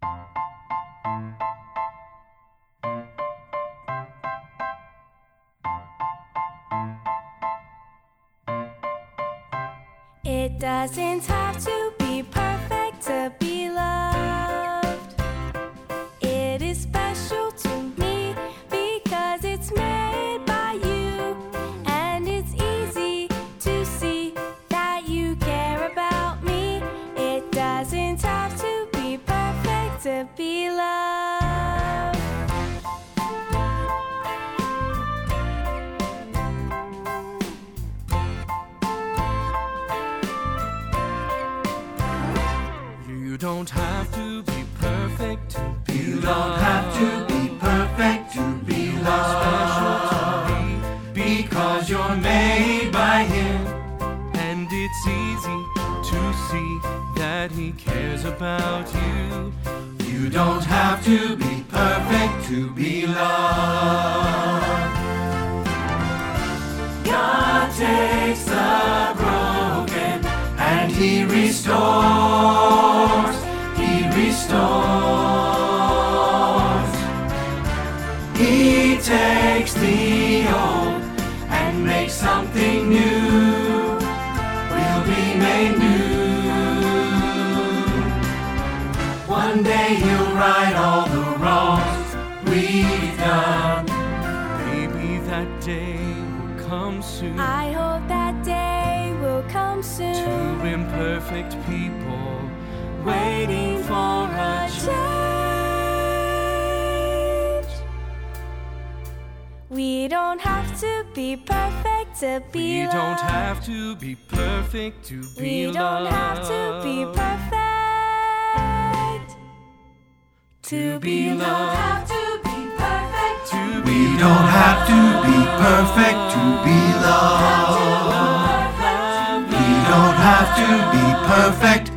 It doesn't have to be perfect to be loved. It is special to me because it's made by you, and it's easy to see that you care about me. It doesn't have to be perfect to be loved. You don't have to be perfect to be You loved. don't have to be perfect to be loved. Special to me Because you're made by Him. and it's easy to see that He cares about you. You don't have to be perfect to be loved. God takes the broken and He restores. He restores. He takes the old and makes something new. We'll be made new. One day He'll right all the wrongs we've done. Maybe that day will come soon. I hope that day will come soon. Two imperfect people waiting for a change. We don't have to be perfect to be We loved. don't have to be perfect to be We loved. don't have to be perfect to be loved. loved. To We be don't have to be perfect to be loved. loved. We don't have to be perfect